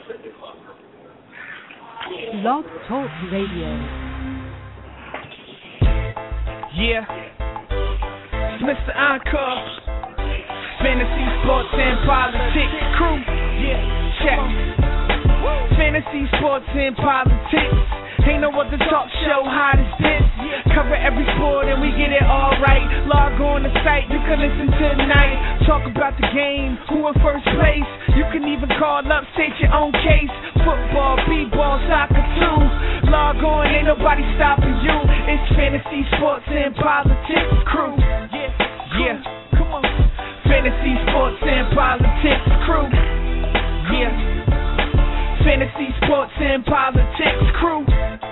Blog Talk Radio. Yeah, it's Mr. Encore, Fantasy Sports and Politics crew. Yeah, check. Fantasy Sports and Politics. Ain't no other talk show hot as this. Cover every sport and we get it all right. Log on the site, you can listen tonight. Talk about the game, who in first place. You can even call up, state your own case. Football, b-ball, soccer too. Log on, ain't nobody stopping you. It's Fantasy Sports and Politics crew. Yeah, come on. Fantasy Sports and Politics crew. Yeah. Fantasy Sports and Politics crew.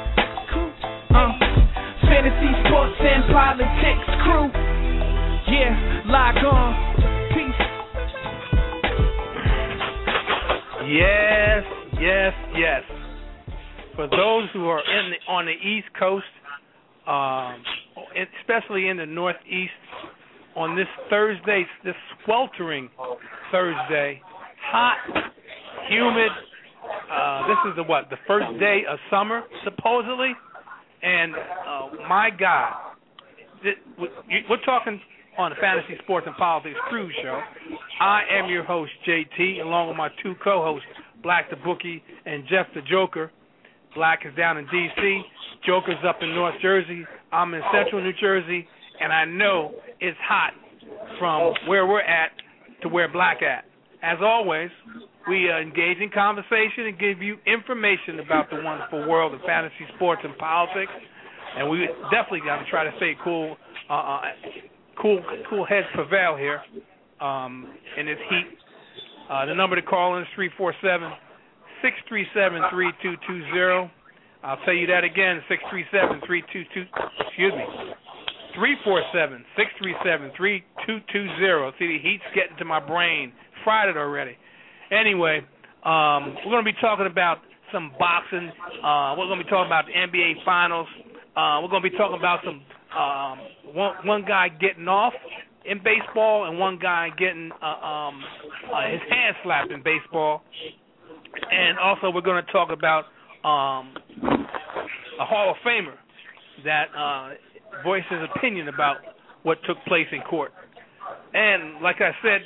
Fantasy Sports and Politics crew. Yeah, log on. Peace. Yes. For those who are on the East Coast, especially in the Northeast, on this Thursday, this sweltering Thursday, hot, humid. This is the first day of summer, supposedly, and my God, we're talking on the Fantasy Sports and Politics Cruise Show. I am your host, JT, along with my two co-hosts, Black the Bookie and Jeff the Joker. Black is down in D.C., Joker's up in North Jersey, I'm in Central New Jersey, and I know it's hot from where we're at to where Black at. As always, we engage in conversation and give you information about the wonderful world of fantasy sports and politics, and we definitely got to try to stay cool. Cool heads prevail here in this heat. The number to call in is 347-637-3220. I'll tell you that again, 347-637-3220. See, the heat's getting to my brain. Fried it already. Anyway, we're going to be talking about some boxing. We're going to be talking about the NBA Finals. We're going to be talking about some one guy getting off in baseball and one guy getting his hand slapped in baseball. And also we're going to talk about a Hall of Famer that voiced his opinion about what took place in court. And like I said,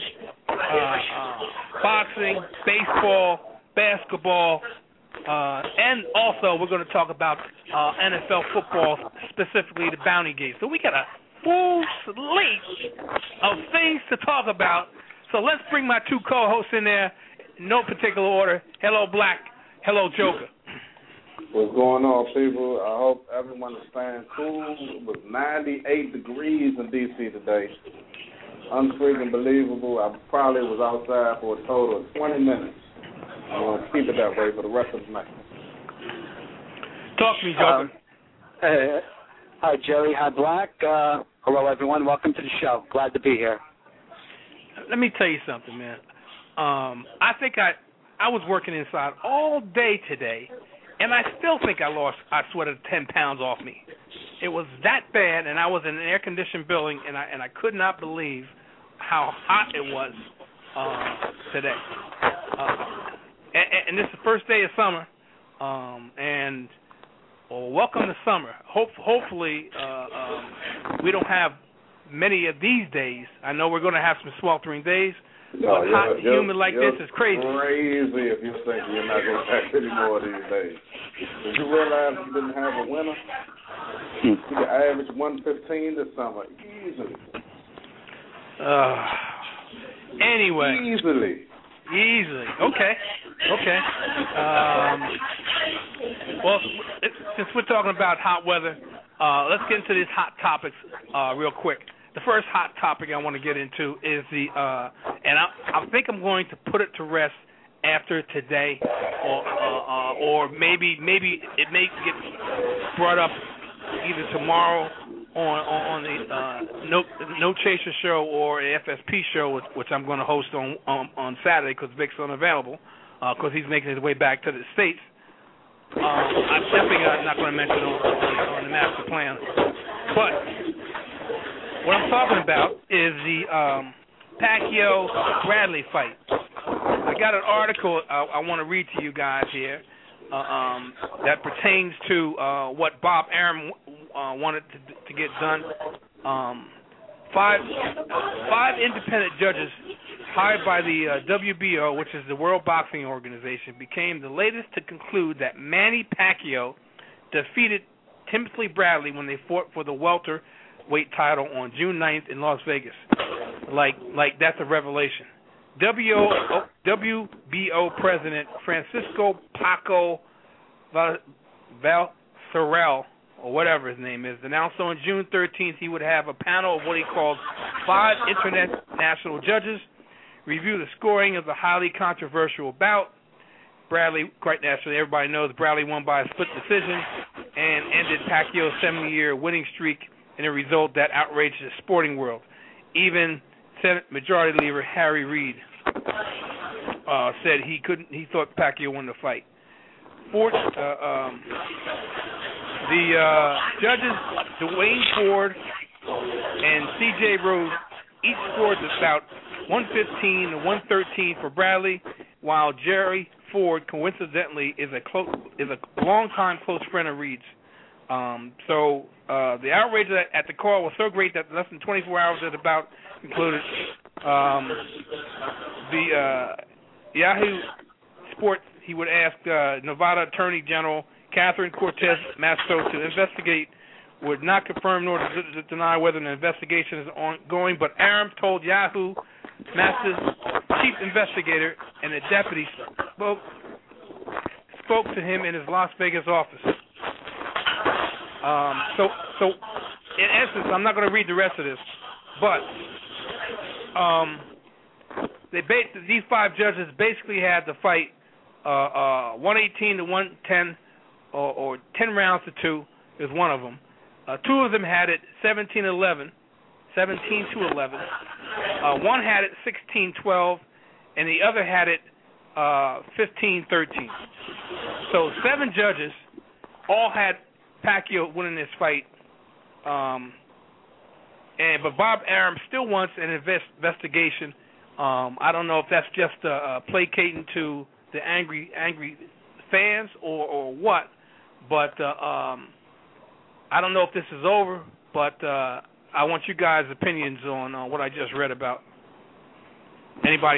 boxing, baseball, basketball, and also we're going to talk about NFL football, specifically the Bounty Gate. So we got a full slate of things to talk about. So let's bring my two co-hosts in there, in no particular order. Hello, Black. Hello, Joker. What's going on, people? I hope everyone is staying cool. It was 98 degrees in D.C. today. Unfreaking believable. I probably was outside for a total of 20 minutes. I'm going to keep it that way for the rest of the night. Talk to me, Joker. Hi, Jerry. Hi, Black. Hello, everyone. Welcome to the show. Glad to be here. Let me tell you something, man. I think I was working inside all day today, and I still think I sweated 10 pounds off me. It was that bad, and I was in an air-conditioned building, and I could not believe how hot it was today. And this is the first day of summer, and welcome to summer. Hopefully, we don't have many of these days. I know we're going to have some sweltering days, but hot and humid like this is crazy. Crazy if you think you're not going to have any more of these days. Did you realize you didn't have a winter? You can average 115 this summer easily. Anyway. Easily. Okay. Well, since we're talking about hot weather, let's get into these hot topics real quick. The first hot topic I want to get into is and I think I'm going to put it to rest after today, or maybe it may get brought up either tomorrow on the No Chaser show or the FSP show, which I'm going to host on Saturday because Vic's unavailable because he's making his way back to the States. I'm definitely not going to mention it on the master plan. But what I'm talking about is the Pacquiao-Bradley fight. I got an article I want to read to you guys here that pertains to what Bob Arum wanted to get done. Five independent judges hired by the WBO, which is the World Boxing Organization, became the latest to conclude that Manny Pacquiao defeated Timothy Bradley when they fought for the welterweight title on June 9th in Las Vegas. Like that's a revelation. WBO President Francisco Paco Valserrel, or whatever his name is, announced on June 13th he would have a panel of what he called 5 international judges review the scoring of the highly controversial bout. Bradley, quite naturally, everybody knows Bradley won by a split decision and ended Pacquiao's 70-year winning streak in a result that outraged the sporting world. Even Senate Majority Leader Harry Reid said he thought Pacquiao won the fight. The judges, Dwayne Ford and C.J. Rose, each scored about 115 to 113 for Bradley, while Jerry Ford, coincidentally, is a longtime close friend of Reed's. So the outrage at the call was so great that less than 24 hours of the bout concluded. The Yahoo Sports, he would ask Nevada Attorney General Catherine Cortez Masto to investigate, would not confirm nor deny whether an investigation is ongoing, but Arum told Yahoo Masto's chief investigator and a deputy spoke to him in his Las Vegas office. So in essence, I'm not going to read the rest of this, but these 5 judges basically had the fight 118 to 110, or 10 rounds to 2 is one of them. 2 of them had it 17-11. One had it 16-12, and the other had it 15-13. So 7 judges all had Pacquiao winning this fight, but Bob Arum still wants an investigation. I don't know if that's just placating to the angry fans or what, but I don't know if this is over, but I want you guys' opinions on what I just read about. Anybody?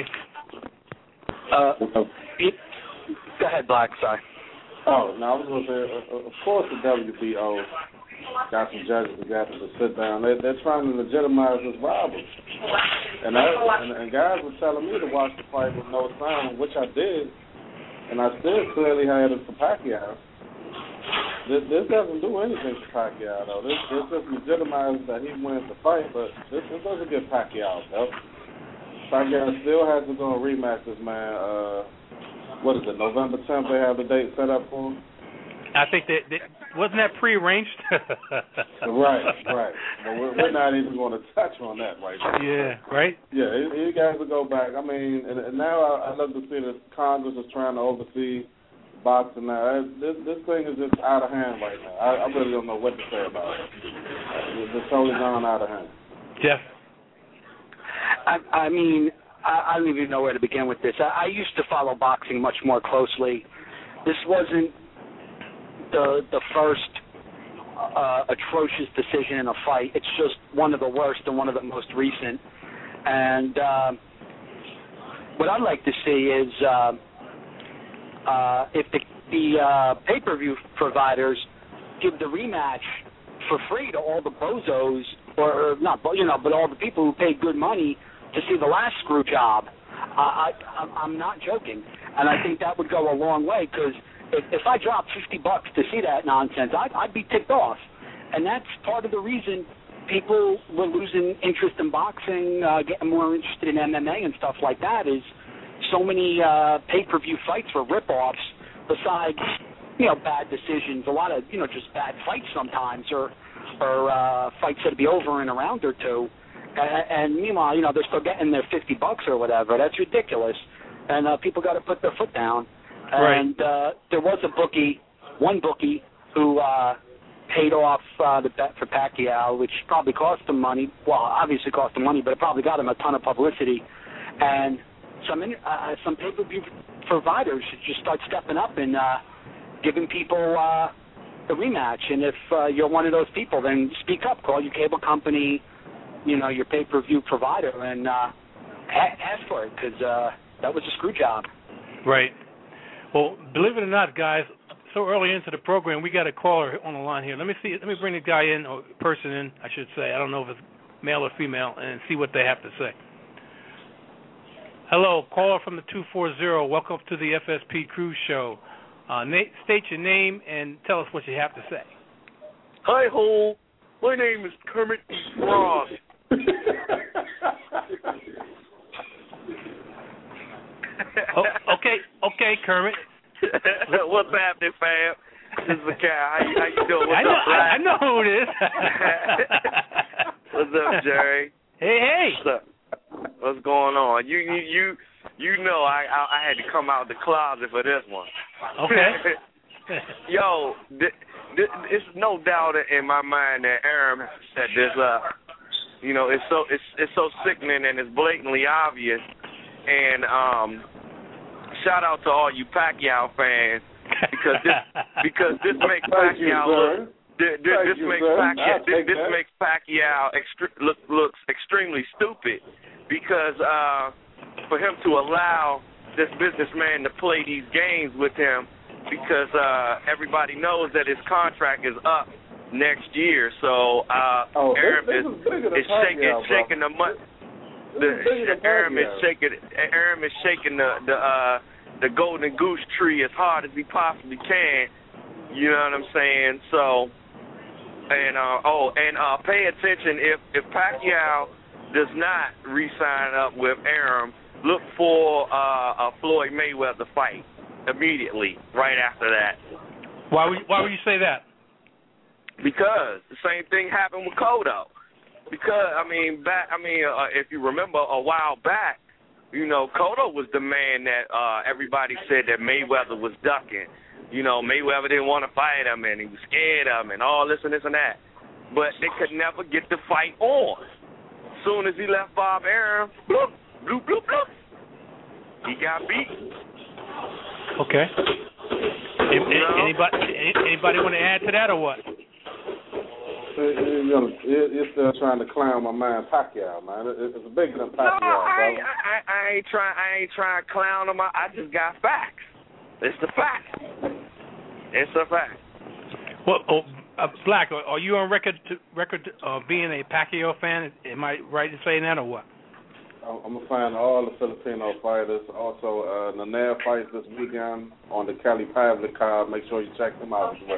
Go ahead, Black. Sorry. Oh, no, I was going to say, of course the WBO got some judges together to sit down. They're trying to legitimize this rivalry. And guys were telling me to watch the fight with no sound, which I did, and I still clearly had it for Pacquiao. This doesn't do anything for Pacquiao, though. This just legitimizes that he wins the fight, but this doesn't get Pacquiao, though. Pacquiao still has to go and rematch this man. What is it, November 10th they have the date set up for him? I think that wasn't that prearranged? Right. But we're not even going to touch on that right now. Yeah, right? Yeah, he got to go back. I mean, and now I love to see that Congress is trying to oversee boxing now. This thing is just out of hand right now. I really don't know what to say about it. It's totally gone out of hand. Jeff? I mean, I don't even know where to begin with this. I used to follow boxing much more closely. This wasn't the first atrocious decision in a fight. It's just one of the worst and one of the most recent. And what I'd like to see is if the pay-per-view providers give the rematch for free to all the bozos, or not, but all the people who paid good money to see the last screw job. I'm not joking, and I think that would go a long way, because if I dropped $50 to see that nonsense, I'd be ticked off, and that's part of the reason people were losing interest in boxing, getting more interested in MMA and stuff like that. Is so many pay-per-view fights were rip-offs. Besides, bad decisions, a lot of just bad fights sometimes, or fights that'd be over in a round or two. And meanwhile, they're still getting their $50 or whatever. That's ridiculous. And people got to put their foot down. Right. And there was one bookie, who paid off the bet for Pacquiao, which probably cost him money. Well, obviously cost him money, but it probably got him a ton of publicity. And some pay-per-view providers should just start stepping up and giving people the rematch. And if you're one of those people, then speak up. Call your cable company, your pay-per-view provider, and ask for it, because that was a screw job. Right. Well, believe it or not, guys, so early into the program, we got a caller on the line here. Let me bring the guy in, or person in, I should say. I don't know if it's male or female, and see what they have to say. Hello, caller from the 240. Welcome to the FSP Cruise Show. State your name and tell us what you have to say. Hi, ho. My name is Kermit E. Frost. Okay, Kermit. What's happening, fam? This is the guy. How you doing? What's up, Black? I know who it is. What's up, Jerry? Hey. What's up? What's going on? You know I had to come out the closet for this one. Okay. Yo, it's no doubt in my mind that Arum set this up. It's so sickening and it's blatantly obvious. And shout out to all you Pacquiao fans, because this makes Pacquiao makes Pacquiao looks extremely stupid, because for him to allow this businessman to play these games with him, because everybody knows that his contract is up next year. So Arum is shaking the money. Arum is shaking the golden goose tree as hard as he possibly can. You know what I'm saying? So, and pay attention, if Pacquiao does not re-sign up with Arum, look for a Floyd Mayweather fight immediately right after that. Why would you say that? Because the same thing happened with Cotto. Because if you remember a while back, Cotto was the man that everybody said that Mayweather was ducking. Mayweather didn't want to fight him, and he was scared of him, and all this and this and that. But they could never get the fight on. As soon as he left Bob Arum, bloop, bloop, bloop, bloop, he got beat. Okay. Anybody want to add to that or what? You're still trying to clown my man Pacquiao, man. It's bigger than Pacquiao, no, I ain't trying to clown him. I just got facts. It's the fact. It's a fact. Well, Black, are you on record being a Pacquiao fan? Am I right in saying that or what? I'm a fan of all the Filipino fighters. Also, Nair fights this weekend on the Kelly Pavlik card. Make sure you check them out as well.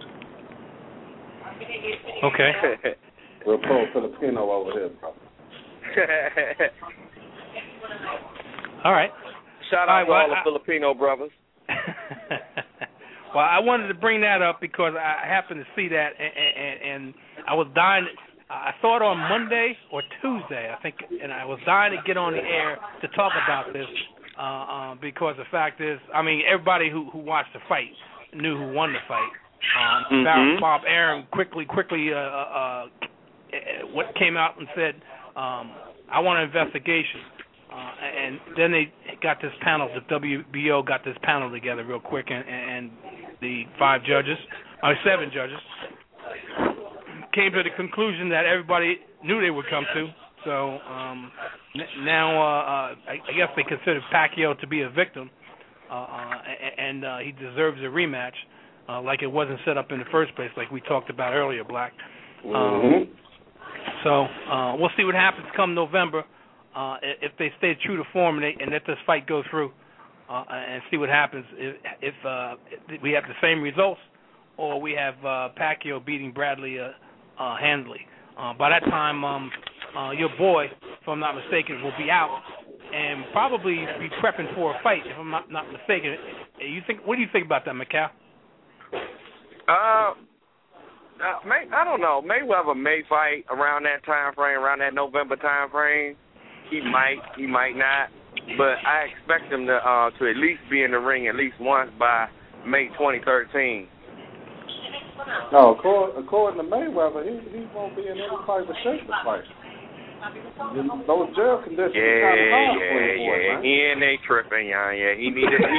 Okay. We're pro-Filipino over here, bro. All right. Shout out to all the Filipino brothers. Well, I wanted to bring that up because I happened to see that, and I was dying. I saw it on Monday or Tuesday, I think, and I was dying to get on the air to talk about this because the fact is, everybody who watched the fight knew who won the fight. Bob Arum quickly what came out and said, I want an investigation. And then they got this panel, the WBO got this panel together real quick, and the 7 judges, came to the conclusion that everybody knew they would come to. So now I guess they consider Pacquiao to be a victim, and he deserves a rematch. Like it wasn't set up in the first place, like we talked about earlier, Black. So we'll see what happens come November if they stay true to form and let this fight go through, and see what happens if we have the same results or we have Pacquiao beating Bradley handily. By that time, your boy, if I'm not mistaken, will be out and probably be prepping for a fight, if I'm not mistaken. What do you think about that, Macau? I don't know. Mayweather may fight around that time frame, around that November time frame. He might not. But I expect him to at least be in the ring at least once by May 2013. No, according to Mayweather, he won't be in any type of shape to fight. those jail conditions are kind of hard for you, boy, man. He in there tripping, yeah. He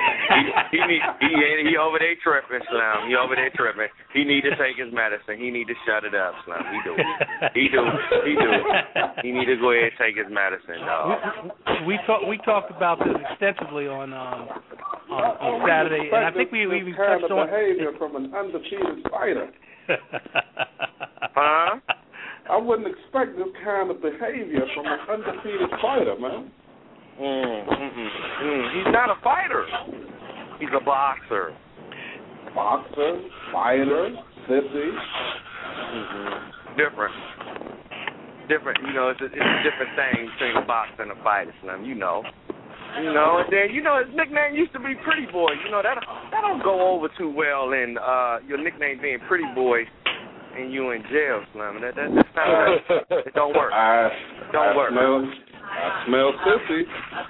over there tripping, Slim. He over there tripping. He need to take his medicine. He need to shut it up, Slim. He do. He need to go ahead and take his medicine, dog. We talked about this extensively on Saturday, and I think we even touched on behavior from an undefeated fighter. Huh? I wouldn't expect this kind of behavior from an undefeated fighter, man. He's not a fighter. He's a boxer. Boxer, fighter, sissy. Different. You know, it's a different thing between a boxer and a fighter, Slim. You know, and then his nickname used to be Pretty Boy. You know that don't go over too well in your nickname being Pretty Boy. And you in jail, Slim. That's not right. It don't work. Don't work. I smell sissy.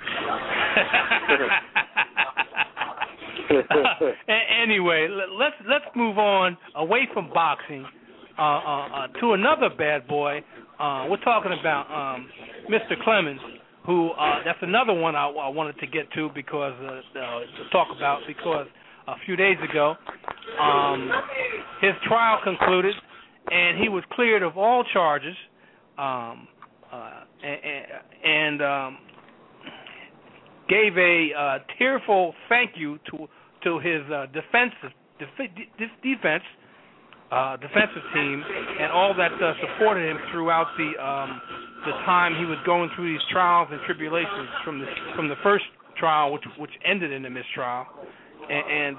Anyway, let's move on away from boxing to another bad boy. We're talking about Mr. Clemens, who that's another one I wanted to get to because to talk about because a few days ago his trial concluded. And he was cleared of all charges, and gave a tearful thank you to his defensive team and all that supported him throughout the time he was going through these trials and tribulations from the first trial, which ended in a mistrial, and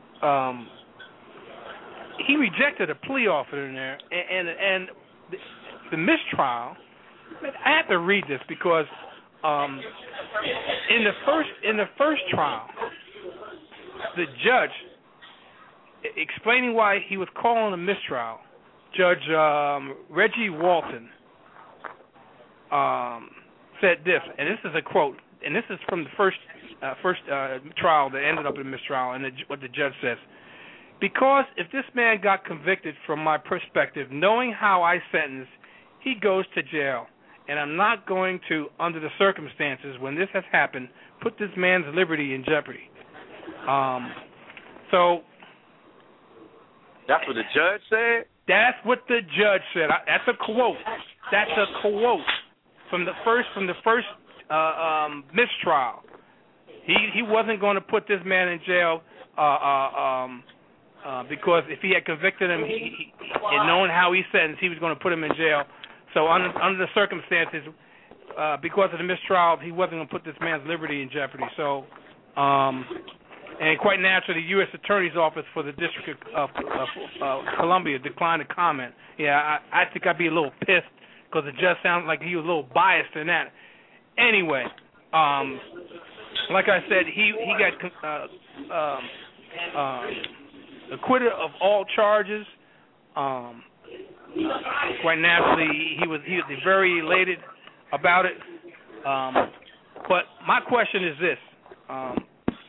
he rejected a plea offer in there, and the mistrial. I have to read this because in the first trial, the judge explaining why he was calling a mistrial, Judge Reggie Walton said this, and this is a quote, and this is from the first trial that ended up in a mistrial, and what the judge says. Because if this man got convicted from my perspective, knowing how I sentenced, he goes to jail. And I'm not going to, under the circumstances when this has happened, put this man's liberty in jeopardy. So that's what the judge said? That's what the judge said. That's a quote. That's a quote from the first mistrial. He wasn't going to put this man in jail because if he had convicted him, and knowing how he sentenced, he was going to put him in jail. So under the circumstances, because of the mistrial, he wasn't going to put this man's liberty in jeopardy. So, and quite naturally, the U.S. Attorney's Office for the District of Columbia declined to comment. Yeah, I think I'd be a little pissed because it just sounds like he was a little biased in that. Anyway, like I said, he got acquitted of all charges. Quite naturally, he was very elated about it. But my question is this: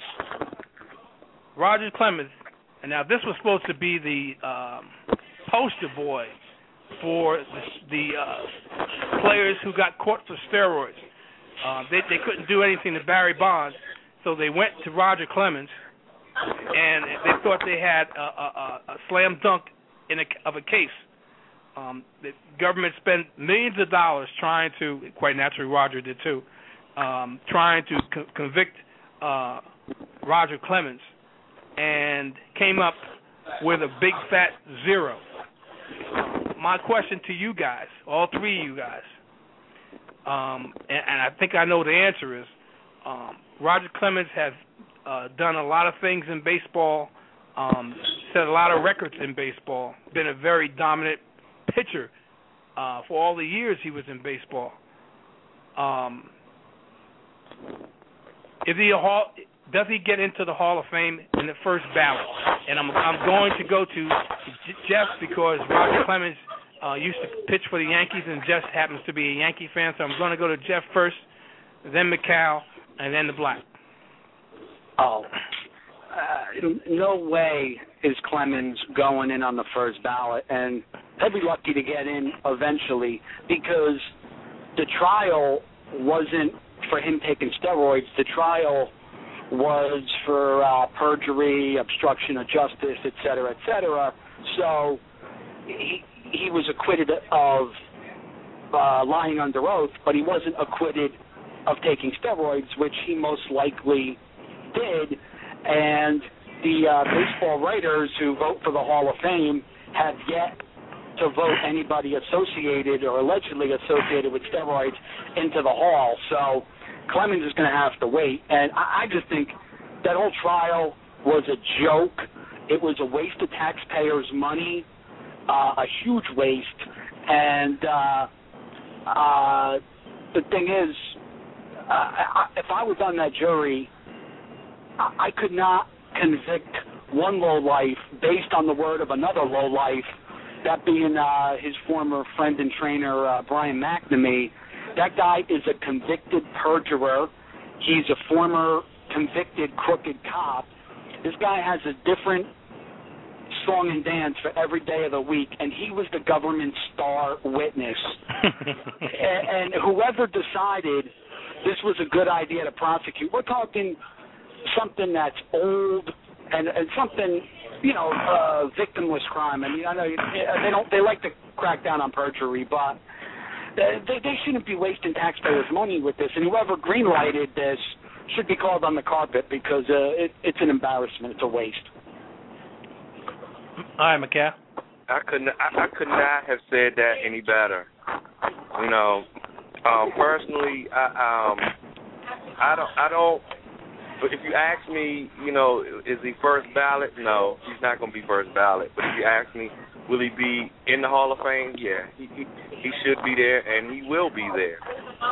Roger Clemens, and now this was supposed to be the poster boy for the players who got caught for steroids. They couldn't do anything to Barry Bonds, so they went to Roger Clemens, and they thought they had a slam dunk of a case. The government spent millions of dollars trying to, quite naturally Roger did too, trying to convict Roger Clemens, and came up with a big fat 0. My question to you guys, all three of you guys, and I think I know the answer is, Roger Clemens has done a lot of things in baseball, set a lot of records in baseball, been a very dominant pitcher for all the years he was in baseball. Does he get into the Hall of Fame in the first ballot? And I'm going to go to Jeff because Roger Clemens used to pitch for the Yankees, and Jeff happens to be a Yankee fan, so I'm going to go to Jeff first, then McCall, and then the Black. Oh, no way is Clemens going in on the first ballot, and he'll be lucky to get in eventually because the trial wasn't for him taking steroids. The trial was for perjury, obstruction of justice, et cetera, et cetera. So he was acquitted of lying under oath, but he wasn't acquitted of taking steroids, which he most likely did. And the baseball writers who vote for the Hall of Fame have yet to vote anybody associated or allegedly associated with steroids into the Hall. So Clemens is going to have to wait. And I just think that whole trial was a joke. It was a waste of taxpayers' money, a huge waste. And the thing is, if I was on that jury, I could not convict one lowlife based on the word of another lowlife, that being his former friend and trainer, Brian McNamee. That guy is a convicted perjurer. He's a former convicted crooked cop. This guy has a different song and dance for every day of the week, and he was the government's star witness. and whoever decided this was a good idea to prosecute, we're talking something that's old and something, victimless crime. I mean, I know they like to crack down on perjury, but they shouldn't be wasting taxpayers' money with this. And whoever greenlighted this should be called on the carpet because it's an embarrassment. It's a waste. All right, McCall. I could not have said that any better. Personally, I don't. But if you ask me, is he first ballot? No, he's not going to be first ballot. But if you ask me, will he be in the Hall of Fame? Yeah, he should be there, and he will be there.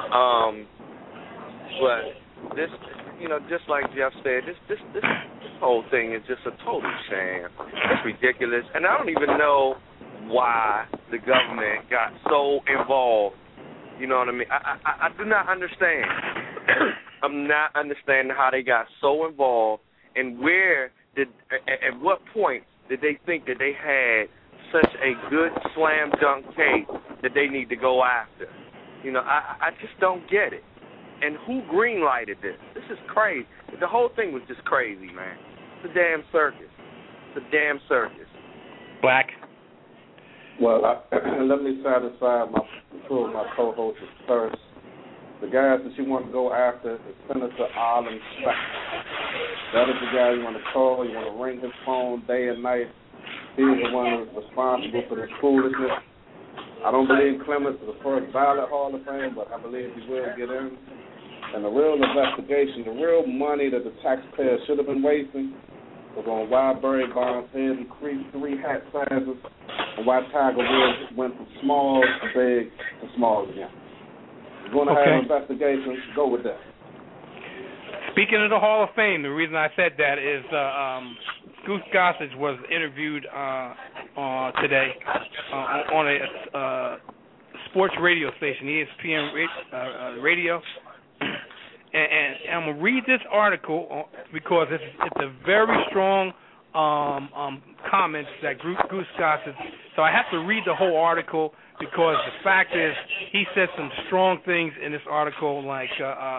But this, just like Jeff said, this whole thing is just a total sham. It's ridiculous, and I don't even know why the government got so involved. You know what I mean? I do not understand. I'm not understanding how they got so involved, and at what point did they think that they had such a good slam dunk case that they need to go after? I just don't get it. And who green-lighted this? This is crazy. The whole thing was just crazy, man. It's a damn circus. It's a damn circus. Black. Well, let me satisfy two of my co-hosts first. The guys that you want to go after is Senator Arlen Specter. That is the guy you want to call. You want to ring his phone day and night. He's the one who's responsible for this foolishness. I don't believe Clemens is the first ballot Hall of Fame, but I believe he will get in. And the real investigation, the real money that the taxpayers should have been wasting was on why Barry Bonds' head increased 3 hat sizes and why Tiger Woods went from small to big to small again. If you're going to have investigations, go with that. Speaking of the Hall of Fame, the reason I said that is Goose Gossage was interviewed today on a sports radio station, ESPN radio. And I'm going to read this article because it's a very strong comments that Goose Gossage. So I have to read the whole article because the fact is he said some strong things in this article, like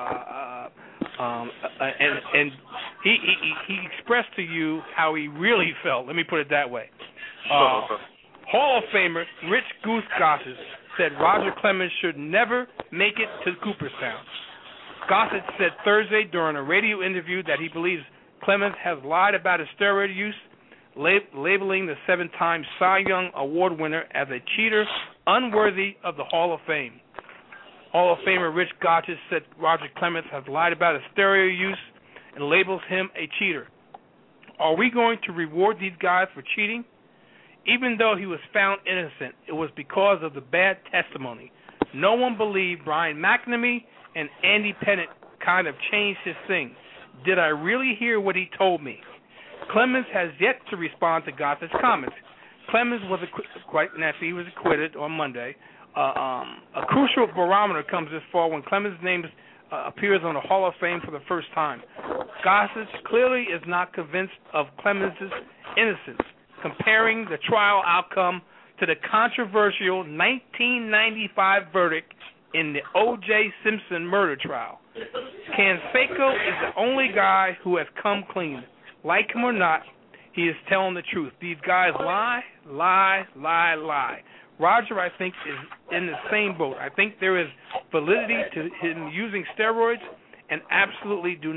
and he expressed to you how he really felt. Let me put it that way. Hall of Famer Rich Goose Gossage said Roger Clemens should never make it to Cooperstown. Gossage said Thursday during a radio interview that he believes Clemens has lied about his steroid use, labeling the 7-time Cy Young Award winner as a cheater unworthy of the Hall of Fame. Hall of Famer Rich Gossage said Roger Clemens has lied about his steroid use and labels him a cheater. Are we going to reward these guys for cheating? Even though he was found innocent, it was because of the bad testimony. No one believed Brian McNamee, and Andy Pettit kind of changed his thing. Did I really hear what he told me? Clemens has yet to respond to Gossage's comments. Clemens was quite naturally, he was acquitted on Monday. A crucial barometer comes this fall when Clemens' name appears on the Hall of Fame for the first time. Gossage clearly is not convinced of Clemens' innocence, comparing the trial outcome to the controversial 1995 verdict in the O.J. Simpson murder trial. Canseco is the only guy who has come clean. Like him or not, he is telling the truth. These guys lie. Roger, I think, is in the same boat. I think there is validity to him using steroids, and absolutely do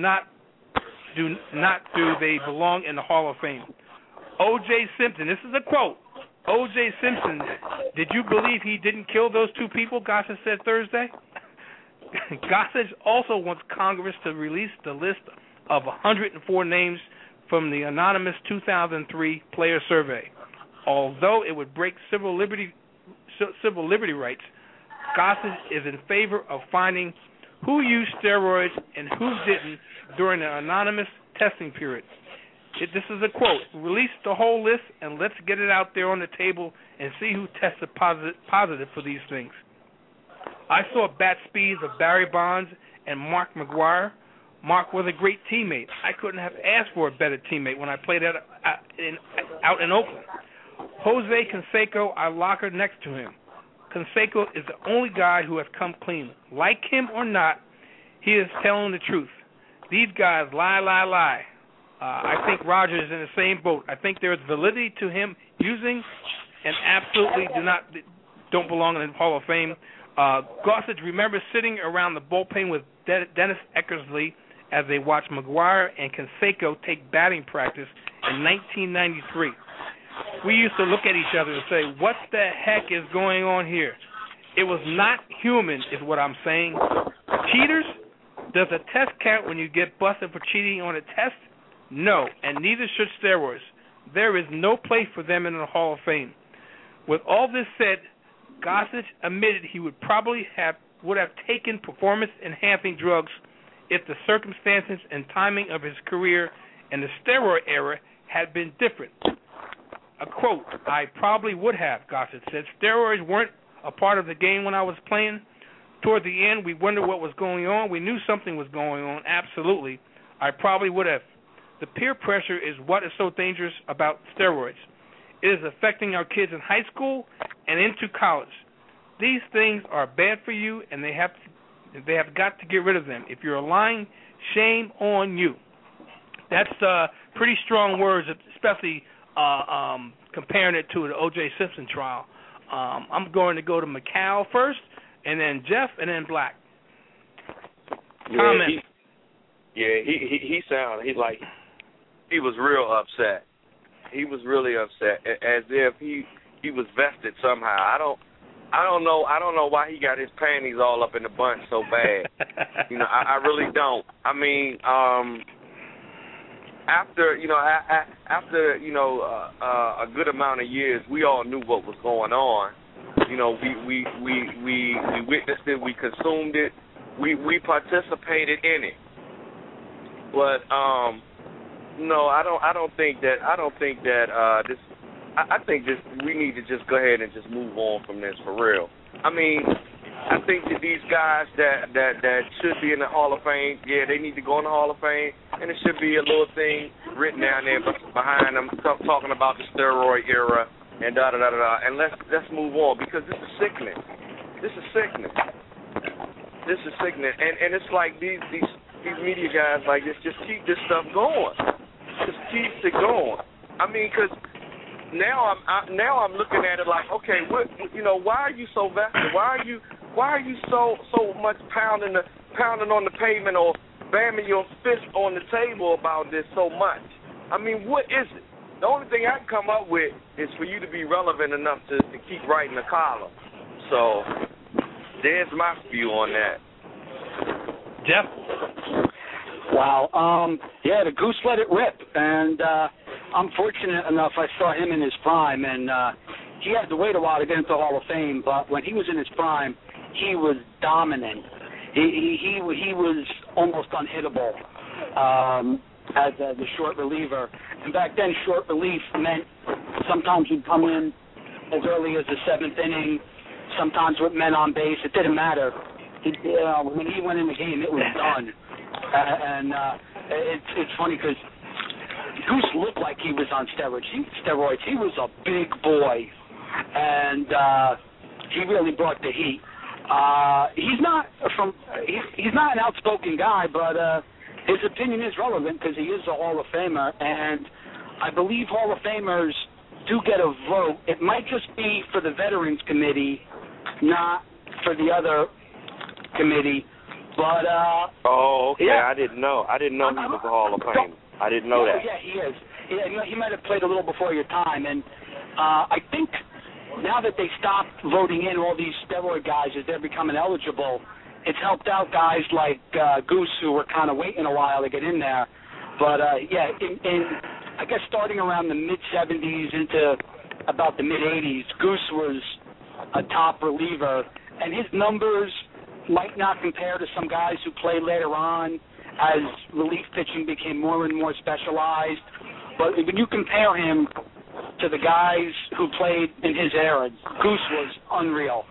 they belong in the Hall of Fame. O.J. Simpson, this is a quote. O.J. Simpson, did you believe he didn't kill those two people, Gossage said Thursday? Gossage also wants Congress to release the list of 104 names from the anonymous 2003 player survey. Although it would break civil liberty rights, Gossage is in favor of finding who used steroids and who didn't during the anonymous testing period. This is a quote. Release the whole list and let's get it out there on the table and see who tested positive for these things. I saw bat speeds of Barry Bonds and Mark McGwire. Mark was a great teammate. I couldn't have asked for a better teammate when I played out in Oakland. Jose Canseco, I lockered next to him. Canseco is the only guy who has come clean. Like him or not, he is telling the truth. These guys lie. I think Roger is in the same boat. I think there is validity to him using, and absolutely don't belong in the Hall of Fame. Gossage remembers sitting around the bullpen with Dennis Eckersley as they watched McGwire and Canseco take batting practice in 1993. We used to look at each other and say, what the heck is going on here? It was not human is what I'm saying. Cheaters? Does a test count when you get busted for cheating on a test? No, and neither should steroids. There is no place for them in the Hall of Fame. With all this said, Gossage admitted he would have taken performance-enhancing drugs if the circumstances and timing of his career in the steroid era had been different. A quote, I probably would have, Gossage said. Steroids weren't a part of the game when I was playing. Toward the end, we wondered what was going on. We knew something was going on, absolutely. I probably would have. The peer pressure is what is so dangerous about steroids. It is affecting our kids in high school and into college. These things are bad for you, and they have got to get rid of them. If you're lying, shame on you. That's pretty strong words, especially comparing it to the O.J. Simpson trial. I'm going to go to Macau first, and then Jeff, and then Black. Comment. He was real upset. He was really upset, as if he was vested somehow. I don't know why he got his panties all up in the bunch so bad. I really don't. I mean, after a good amount of years, we all knew what was going on. We witnessed it, we consumed it, we participated in it. But no, I don't think that this. I think we need to just go ahead and just move on from this for real. I mean, I think that these guys that should be in the Hall of Fame, yeah, they need to go in the Hall of Fame, and it should be a little thing written down there behind them talking about the steroid era and da-da-da-da-da, and let's move on, because this is sickening. This is sickening. And it's like these media guys like this just keep this stuff going. Just keeps it going. I mean, because now I'm looking at it like, okay, why are you so vested? Why are you so much pounding on the pavement or bamming your fist on the table about this so much? I mean, what is it? The only thing I can come up with is for you to be relevant enough to keep writing a column. So there's my view on that. Jeff? Wow. Yeah, the goose let it rip. And I'm fortunate enough I saw him in his prime, and he had to wait a while to get into the Hall of Fame, but when he was in his prime, he was dominant. He was almost unhittable as the short reliever. And back then, short relief meant sometimes he'd come in as early as the seventh inning, sometimes with men on base. It didn't matter. When he went in the game, it was done. And it's funny because Goose looked like he was on steroids. He was a big boy, and he really brought the heat. He's not an outspoken guy, but his opinion is relevant because he is a Hall of Famer, and I believe Hall of Famers do get a vote. It might just be for the Veterans Committee, not for the other committee. But oh, okay. yeah. I didn't know. He was a Hall of Fame. I didn't know that. Yeah, he is. Yeah, he might have played a little before your time, and I think now that they stopped voting in all these steroid guys as they're becoming eligible, it's helped out guys like Goose who were kind of waiting a while to get in there. But yeah, in I guess starting around the mid-'70s into about the mid-'80s, Goose was a top reliever, and his numbers might not compare to some guys who played later on as relief pitching became more and more specialized. But when you compare him to the guys who played in his era, Goose was unreal.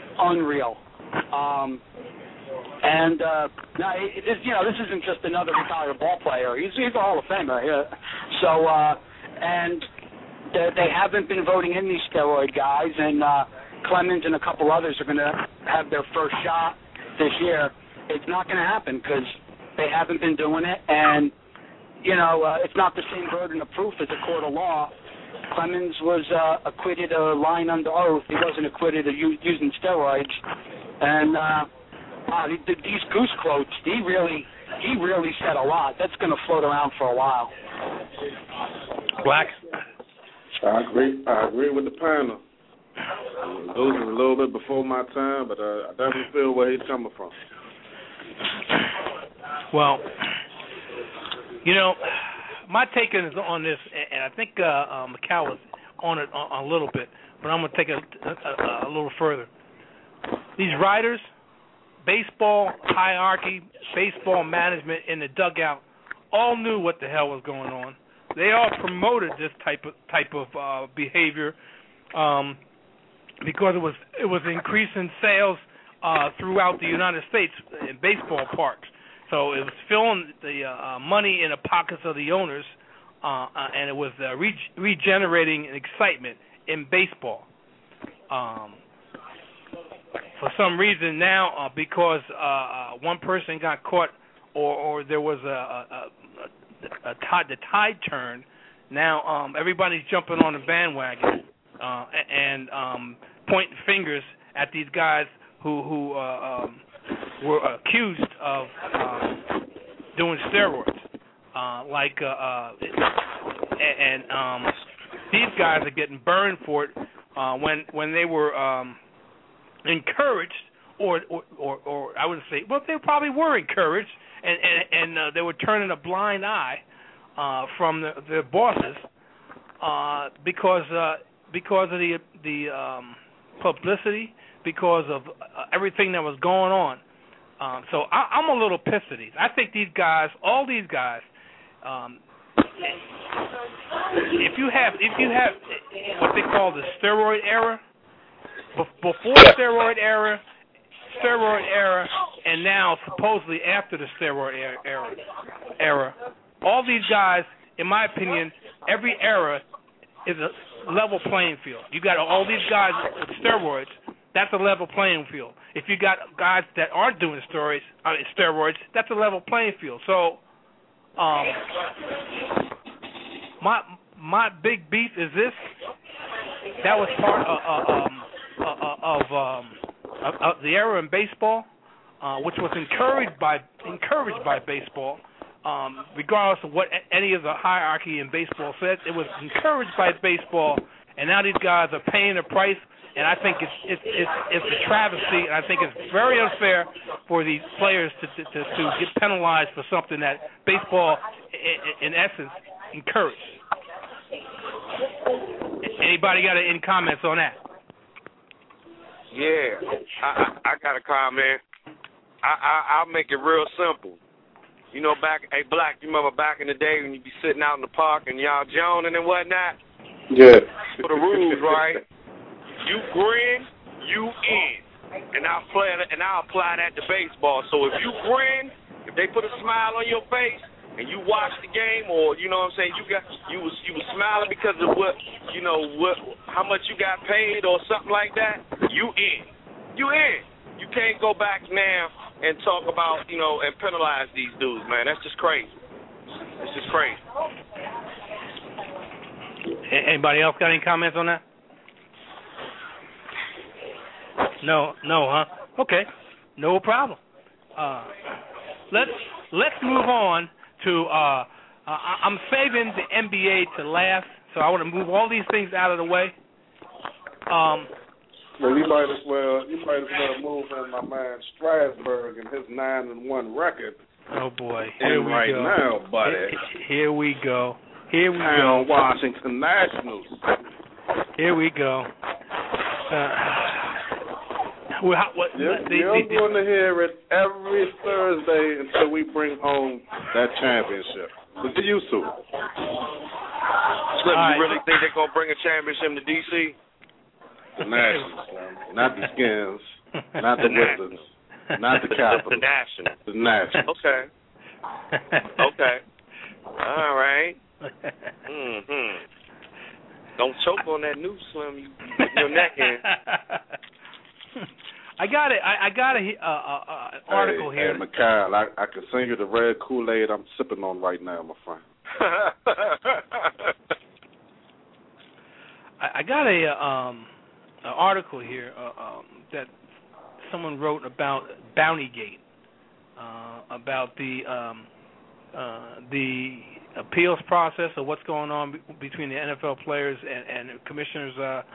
This isn't just another retired ball player. He's a Hall of Famer. Yeah. So, and they haven't been voting in these steroid guys, and Clemens and a couple others are going to have their first shot this year. It's not going to happen because they haven't been doing it, and it's not the same burden of proof as a court of law. Clemens was acquitted of lying under oath. He wasn't acquitted of using steroids, and these Goose quotes, he really said a lot. That's going to float around for a while. Black. I agree with the panel. Goose is a little bit before my time, but I definitely feel where he's coming from. Well, my take on this, and I think Macau was on it a little bit, but I'm going to take it a little further. These writers, baseball hierarchy, baseball management in the dugout, all knew what the hell was going on. They all promoted this type of behavior because it was increasing sales throughout the United States in baseball parks. So it was filling the money in the pockets of the owners, and it was regenerating excitement in baseball. For some reason now, because one person got caught, or there was the tide turned, now everybody's jumping on the bandwagon and pointing fingers at these guys who were accused of doing steroids, these guys are getting burned for it when they were encouraged, or I wouldn't say, well, they probably were encouraged, and they were turning a blind eye from their bosses because of the publicity, because of everything that was going on. So I'm a little pissed at these. I think these guys, all these guys, if you have what they call the steroid era, before steroid era, and now supposedly after the steroid era, all these guys, in my opinion, every era is a level playing field. You got all these guys with steroids. That's a level playing field. If you got guys that aren't doing steroids, that's a level playing field. So, my big beef is this. That was part of the era in baseball, which was encouraged by baseball, regardless of what any of the hierarchy in baseball said. It was encouraged by baseball, and now these guys are paying the price. And I think it's a travesty, and I think it's very unfair for these players to get penalized for something that baseball, in essence, encouraged. Anybody got any comments on that? Yeah, I got a comment. I'll make it real simple. Hey, Black, you remember back in the day when you'd be sitting out in the park and y'all joning and whatnot? Yeah. For the rules, right? You grin, you in, and I'll apply that to baseball. So if you grin, if they put a smile on your face, and you watch the game, or you know what I'm saying, you was smiling because of how much you got paid or something like that, you in. You can't go back now and talk about, and penalize these dudes, man. That's just crazy. It's just crazy. Anybody else got any comments on that? No, huh? Okay, no problem. Let's move on to. I'm saving the NBA to last, so I want to move all these things out of the way. Well, you might as well move in my man Strasburg and his 9-1 record. Oh boy, here we right go. Now, buddy. Here we go. Washington Nationals. Here we go. You're going to hear it every Thursday until we bring home that championship. But get used to it. Slim, you really think they're going to bring a championship to D.C.? The Nationals, not the Skins, not the Wizards, not the Capitals. The Nationals. Okay. All right. Don't choke on that noose, Slim. You put your neck in. I got it. I got an article here. Hey, Mikhail, I can send you the red Kool-Aid I'm sipping on right now, my friend. I got an article here that someone wrote about Bountygate, about the appeals process of what's going on between the NFL players and the commissioner's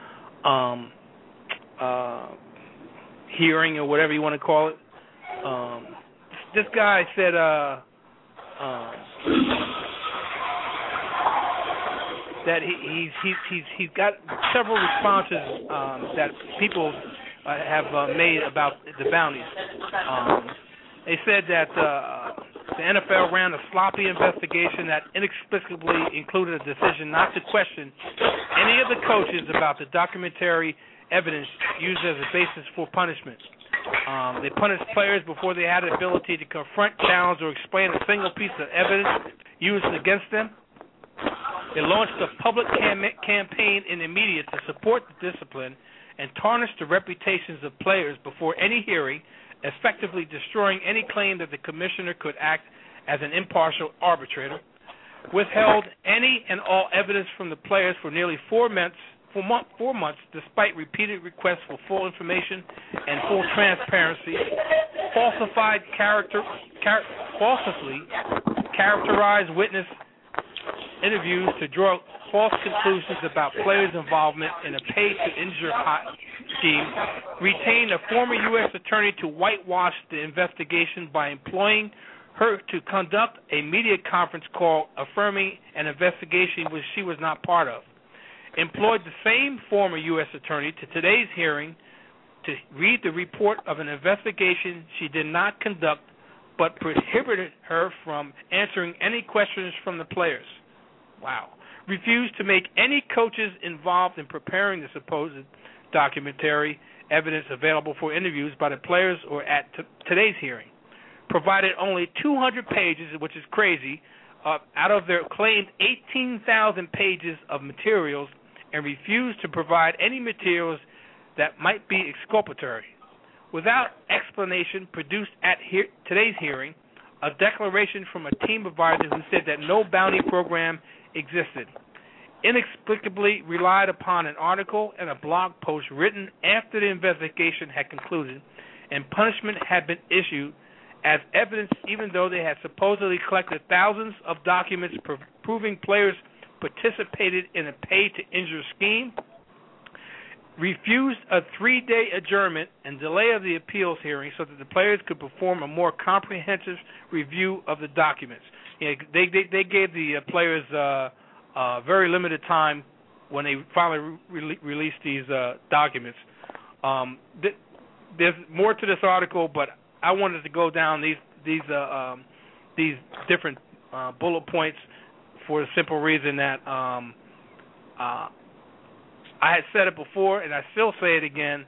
hearing or whatever you want to call it. This guy said that he's got several responses that people have made about the bounties. They said that the NFL ran a sloppy investigation that inexplicably included a decision not to question any of the coaches about the documentary evidence used as a basis for punishment. They punished players before they had the ability to confront, challenge, or explain a single piece of evidence used against them. They launched a public campaign in the media to support the discipline and tarnish the reputations of players before any hearing, effectively destroying any claim that the commissioner could act as an impartial arbitrator. Withheld any and all evidence from the players for nearly 4 months, despite repeated requests for full information and full transparency. Falsely characterized witness interviews to draw false conclusions about players' involvement in a pay-to-injure scheme, retained a former U.S. attorney to whitewash the investigation by employing her to conduct a media conference call affirming an investigation which she was not part of, employed the same former U.S. attorney to today's hearing to read the report of an investigation she did not conduct, but prohibited her from answering any questions from the players. Wow. Refused to make any coaches involved in preparing the supposed documentary evidence available for interviews by the players or at today's hearing. Provided only 200 pages, which is crazy, out of their claimed 18,000 pages of materials, and refused to provide any materials that might be exculpatory. Without explanation, produced at today's hearing, a declaration from a team advisor who said that no bounty program existed. Inexplicably relied upon an article and a blog post written after the investigation had concluded and punishment had been issued as evidence, even though they had supposedly collected thousands of documents proving players participated in a pay-to-injure scheme. Refused a 3-day adjournment and delay of the appeals hearing so that the players could perform a more comprehensive review of the documents. They gave the players very limited time when they finally released these documents. There's more to this article, but I wanted to go down these different bullet points for the simple reason that I had said it before, and I still say it again.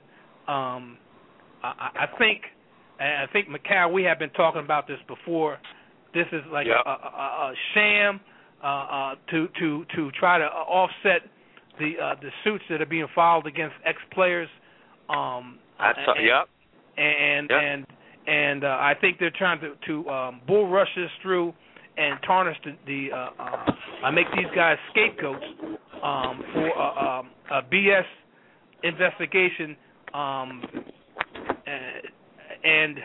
I think Mikhail, we have been talking about this before. This is like a sham to try to offset the suits that are being filed against ex-players. and I think they're trying to bull rush this through and tarnish make these guys scapegoats for a BS investigation, and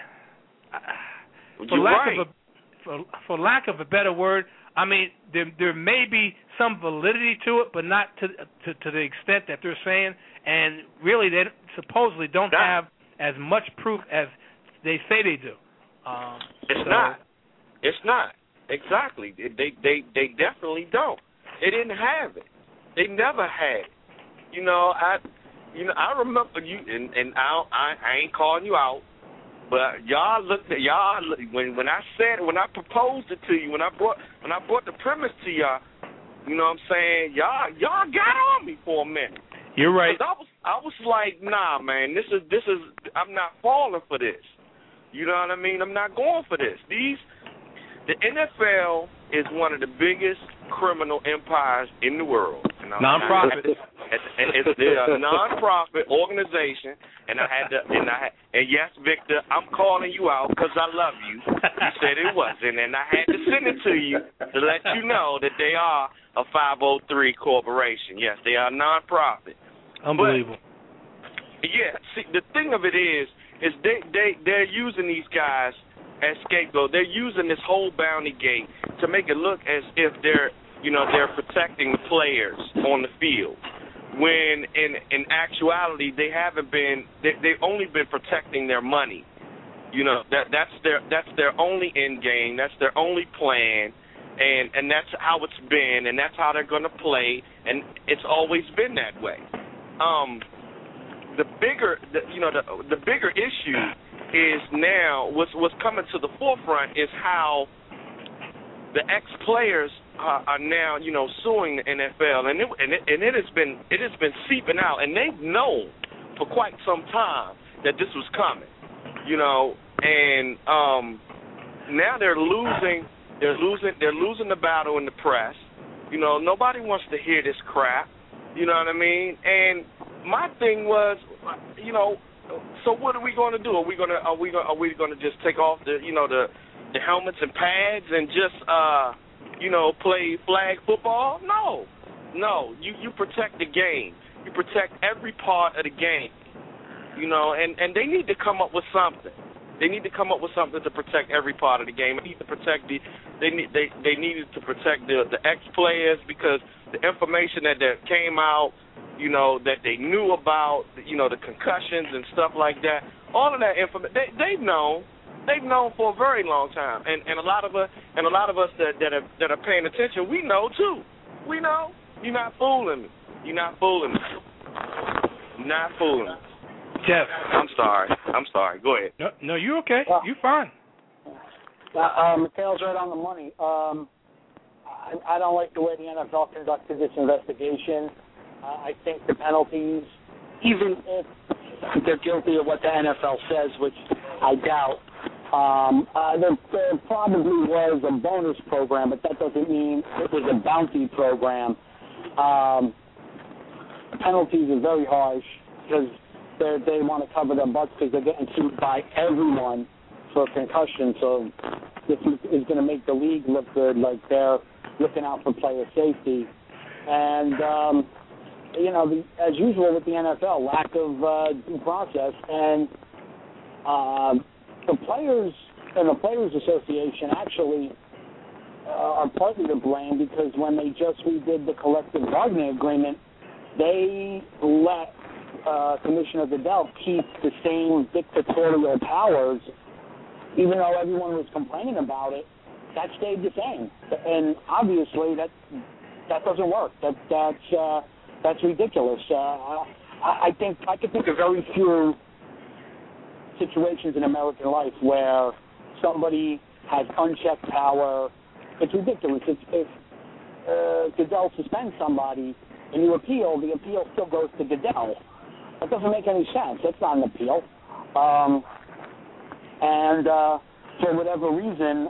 for lack of a better word, I mean there may be some validity to it, but not to the extent that they're saying, and really they supposedly don't have as much proof as they say they do. It's not. Exactly. They definitely don't. They didn't have it. They never had it. I remember you, and I ain't calling you out, but y'all when I proposed it to you, when I brought the premise to y'all, you know what I'm saying, y'all got on me for a minute. You're right. I was like, nah, man, this is I'm not falling for this. You know what I mean? I'm not going for this. The NFL is one of the biggest criminal empires in the world. Non-profit. It's a non-profit organization, and yes, Victor, I'm calling you out because I love you. You said it wasn't, and I had to send it to you to let you know that they are a 503 corporation. Yes, they are non-profit. Unbelievable. But, yeah, see, the thing of it is they're using these guys as scapegoat. They're using this whole bounty gate to make it look as if they're protecting the players on the field, when in actuality they haven't been. They've only been protecting their money. That's their only end game. That's their only plan, and that's how it's been, and that's how they're going to play, and it's always been that way. The bigger issue is now what's coming to the forefront is how the ex-players are now, suing the NFL, and it has been seeping out, and they've known for quite some time that this was coming, and now they're losing the battle in the press. Nobody wants to hear this crap. You know what I mean? And my thing was, so what are we going to do? Are we going to just take off the helmets and pads and just play flag football? No. You protect the game. You protect every part of the game. And they need to come up with something. They need to come up with something to protect every part of the game. They need to protect they needed to protect the ex-players, because the information that came out, that they knew about, the concussions and stuff like that. All of that information, they've known for a very long time, and a lot of us that are paying attention, we know too. We know. You're not fooling me. Not fooling me. Jeff. I'm sorry. Go ahead. No, you're okay. You're fine. Mikhail's right on the money. I don't like the way the NFL conducted this investigation. I think the penalties, even if they're guilty of what the NFL says, which I doubt, there probably was a bonus program, but that doesn't mean it was a bounty program. The penalties are very harsh because they want to cover their butts because they're getting sued by everyone for concussion. So this is going to make the league look good, like they're looking out for player safety. And, as usual with the NFL, lack of due process. And the players and the Players Association actually are partly to blame, because when they just redid the collective bargaining agreement, they let Commissioner Goodell keep the same dictatorial powers, even though everyone was complaining about it. That stayed the same, and obviously that doesn't work. That's ridiculous. I think I could think of very few situations in American life where somebody has unchecked power. It's ridiculous. If Goodell suspends somebody and you appeal, the appeal still goes to Goodell. That doesn't make any sense. That's not an appeal. And for whatever reason,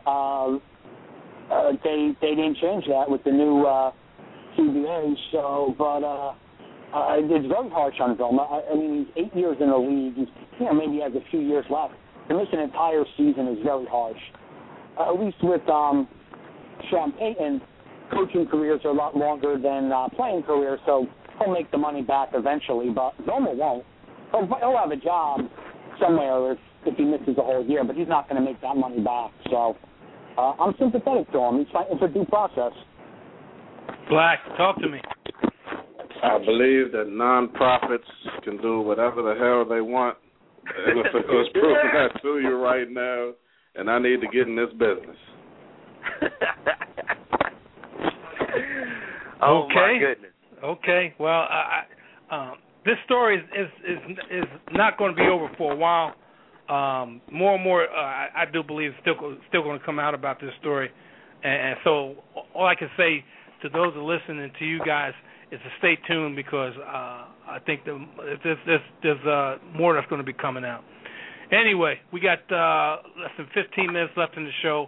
they didn't change that with the new CBA. So, but it's very harsh on Vilma. I mean, he's 8 years in the league. maybe has a few years left, to miss an entire season is very harsh. At least with Sean Payton, coaching careers are a lot longer than playing careers, so he'll make the money back eventually, but Zomer won't. He'll have a job somewhere if he misses a whole year, but he's not going to make that money back. So I'm sympathetic to him. He's fighting for due process. Black, talk to me. I believe that nonprofits can do whatever the hell they want. And if it was proving that to you right now, and I need to get in this business. Oh, okay. my goodness. Okay. Well, this story is not going to be over for a while. More and more, I do believe, still going to come out about this story. And so all I can say to those that listen and to you guys is to stay tuned, because I think there's more that's going to be coming out. Anyway, we got less than 15 minutes left in the show.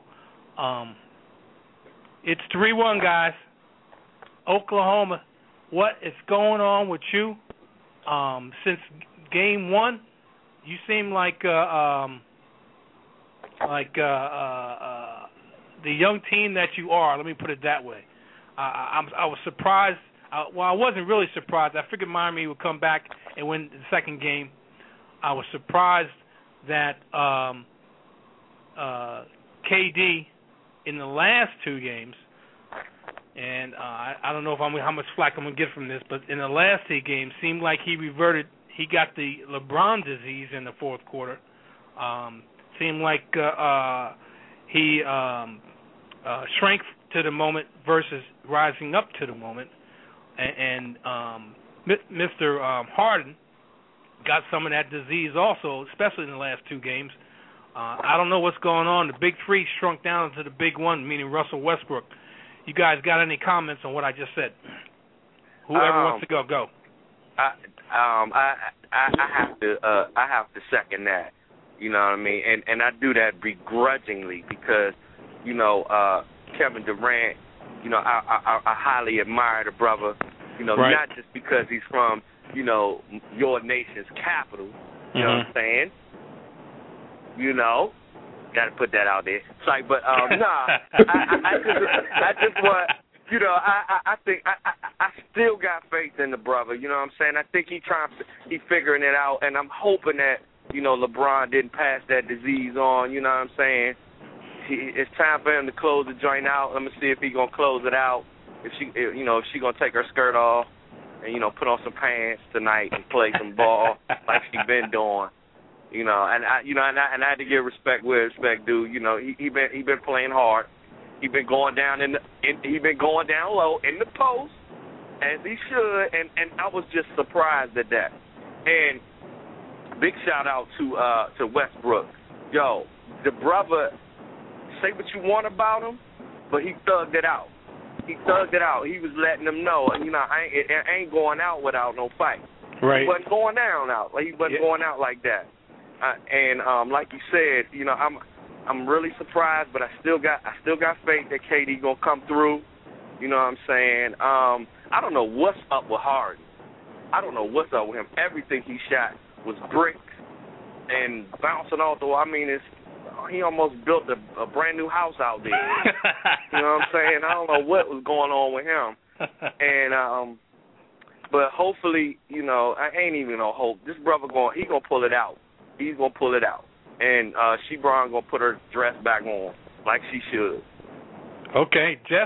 It's 3-1, guys. Oklahoma, what is going on with you? Since game one, you seem like the young team that you are. Let me put it that way. I was surprised. Well, I wasn't really surprised. I figured Miami would come back and win the second game. I was surprised that KD in the last two games, and I don't know how much flack I'm going to get from this, but in the last two games, seemed like he reverted. He got the LeBron disease in the fourth quarter. Seemed like he shrank to the moment versus rising up to the moment. And Mr. Harden got some of that disease also, especially in the last two games. I don't know what's going on. The big three shrunk down to the big one, meaning Russell Westbrook. You guys got any comments on what I just said? Whoever wants to go. I have to second that. You know what I mean? And I do that begrudgingly because, Kevin Durant, I highly admire the brother, right. Not just because he's from, your nation's capital, you know what I'm saying? Got to put that out there. It's like, but, I just want, I think I still got faith in the brother, you know what I'm saying? I think he figuring it out, and I'm hoping that, LeBron didn't pass that disease on, you know what I'm saying? It's time for him to close the joint out. Let me see if he's going to close it out. If she going to take her skirt off and, put on some pants tonight and play some ball like she been doing. And I had to give respect where respect due. He been playing hard. He been going down he been going down low in the post as he should, and I was just surprised at that. And big shout out to Westbrook. Yo, the brother, say what you want about him, but he thugged it out. He was letting them know, I ain't going out without no fight. Right. He wasn't going down out. He wasn't going out like that. And like you said, I'm really surprised, but I still got faith that KD gonna come through. You know what I'm saying? I don't know what's up with Harden. I don't know what's up with him. Everything he shot was bricks and bouncing off the wall. I mean, he almost built a brand new house out there. You know what I'm saying? I don't know what was going on with him. And but hopefully, I ain't even no hope. This brother he gonna pull it out. He's gonna pull it out. And Brown gonna put her dress back on like she should. Okay, Jeff.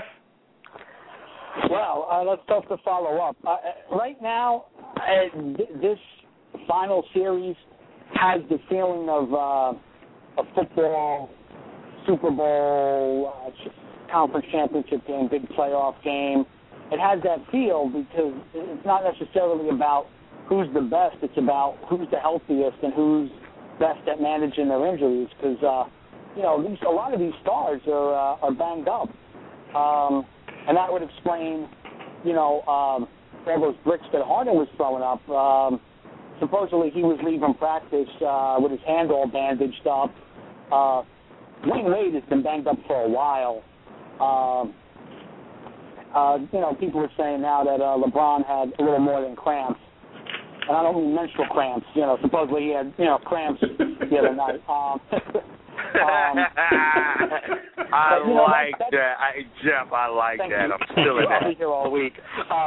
Well, that's tough to follow up. Right now, this final series has the feeling of a football, Super Bowl, conference championship game, big playoff game. It has that feel because it's not necessarily about who's the best. It's about who's the healthiest and who's best at managing their injuries. Because a lot of these stars are banged up, and that would explain all those bricks that Harden was throwing up. Supposedly he was leaving practice with his hand all bandaged up. Dwayne Wade has been banged up for a while. People are saying now that LeBron had a little more than cramps. and I don't mean menstrual cramps. Supposedly he had cramps the other night. I like that. Jeff, I like that. I'm still in that. I'll be here all week.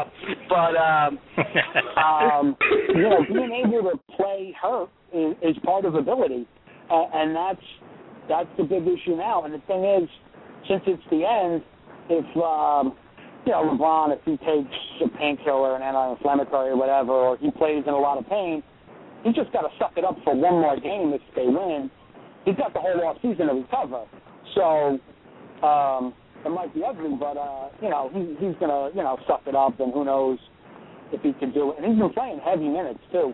Being able to play hurt is part of ability, and that's the big issue now. And the thing is, since it's the end, if LeBron, if he takes a painkiller, an anti-inflammatory or whatever, or he plays in a lot of pain, he's just got to suck it up for one more game if they win. He's got the whole off season to recover. So it might be ugly, but he's gonna suck it up, and who knows if he can do it. And he's been playing heavy minutes too.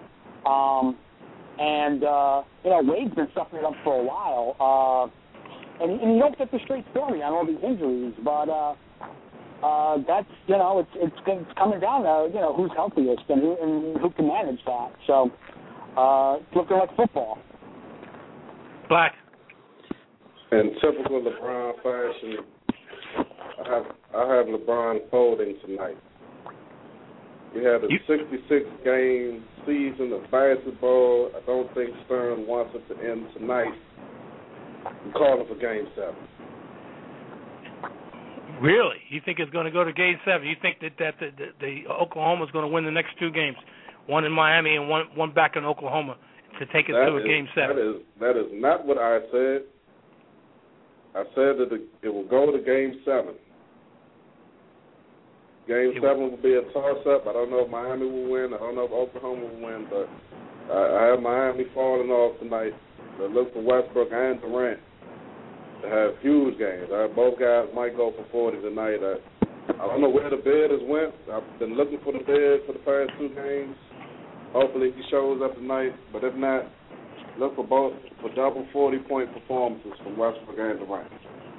Wade's been sucking it up for a while. And you don't get the straight story on all these injuries, but that's it's coming down to who's healthiest and who can manage that. So it's looking like football. Black. In typical LeBron fashion, I have LeBron folding tonight. We had a 66-game season of basketball. I don't think Stern wants it to end tonight. I'm calling for Game 7. Really? You think it's going to go to Game 7? You think that the Oklahoma's going to win the next two games, one in Miami and one back in Oklahoma, to take it to a Game 7? That is not what I said. I said that it will go to Game 7. Game 7 will be a toss-up. I don't know if Miami will win. I don't know if Oklahoma will win, but I have Miami falling off tonight. I look for Westbrook and Durant to have huge games. Both guys might go for 40 tonight. I don't know where the bid has went. I've been looking for the bid for the past two games. Hopefully he shows up tonight, but if not, look for double 40-point performances from Westbrook and Durant.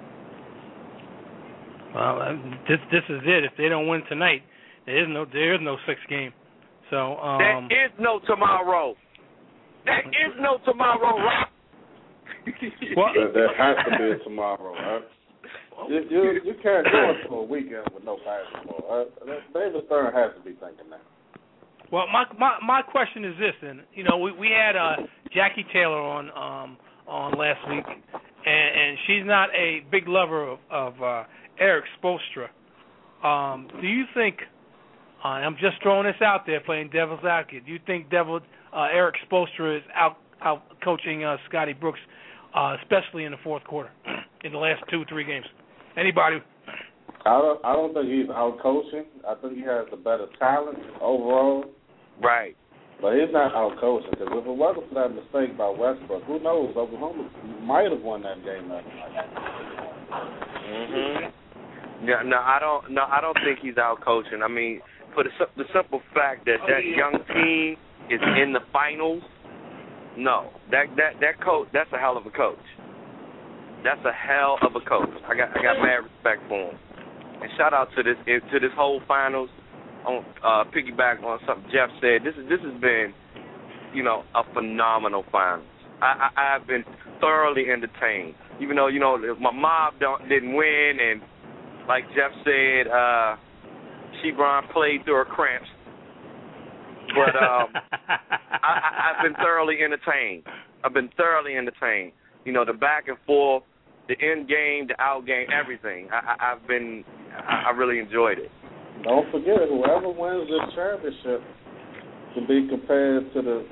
Well, this is it. If they don't win tonight, there is no sixth game. So there is no tomorrow. There is no tomorrow, Rob. Well, there has to be a tomorrow, right? You can't go into a weekend with no basketball. David Stern has to be thinking that. Well, my question is this, and we had Jackie Taylor on last week, and she's not a big lover of Eric Spoelstra. Do you think? I'm just throwing this out there, playing devil's advocate. Do you think Eric Spoelstra is out coaching Scotty Brooks, especially in the fourth quarter, in the last 2-3 games? Anybody? I don't think he's out coaching. I think he has the better talent overall. Right. But he's not out coaching, because if it wasn't for that mistake by Westbrook, who knows? Oklahoma might have won that game last night. Mhm. Yeah. No, I don't think he's out coaching. I mean, for the simple fact that young team is in the finals. No, that coach, that's a hell of a coach. That's a hell of a coach. I got mad respect for him. And shout out to this whole finals. On piggyback on something Jeff said. This has been, a phenomenal finals. I've been thoroughly entertained. Even though my mob didn't win, and like Jeff said, Shebron played through her cramps. But I've been thoroughly entertained. The back and forth, the in game, the out game, everything. I really enjoyed it. Don't forget, whoever wins this championship can be compared to the